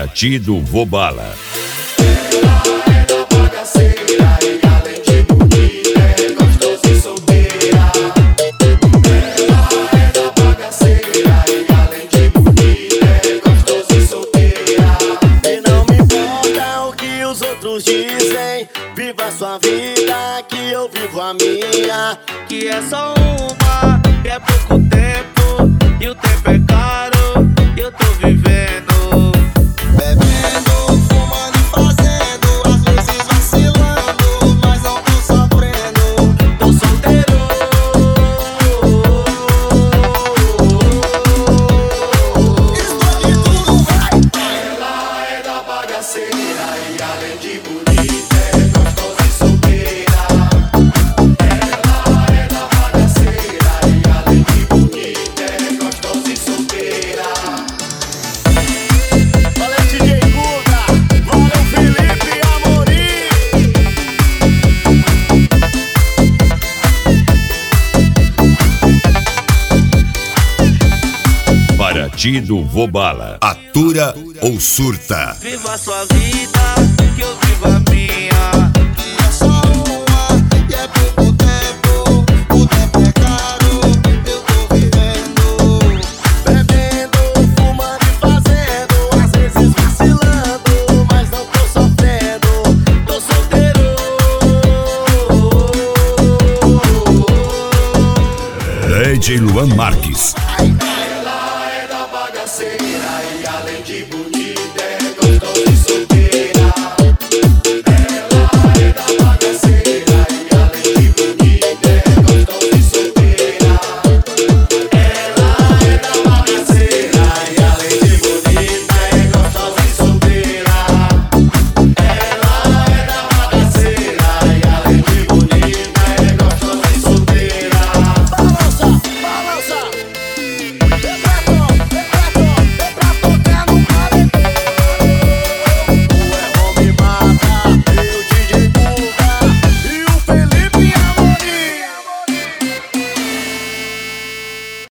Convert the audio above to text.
Partido Vobala. Dizem, viva sua vida, que eu vivo a minha. Que é só uma, que é pouco tempo, e o tempo é caro, e eu tô vivendo. Bebendo, fumando e fazendo, às vezes vacilando, mas não tô sofrendo. Tô solteiro. Estou de tudo, vai! Ela é da bagaceira e além de bonita é gostosa e solteira. Ela é da bagaceira e além de bonita é gostosa e solteira. Valeu, DJ Guga! Valeu, Felipe Amorim! Partido Vobala. Atura ou surta? Viva a sua vida, que eu vivo a minha. É só uma, e é pouco tempo, o tempo é caro, eu tô vivendo. Bebendo, fumando e fazendo, às vezes vacilando, mas não tô sofrendo. Tô solteiro. DJ Luan Marques.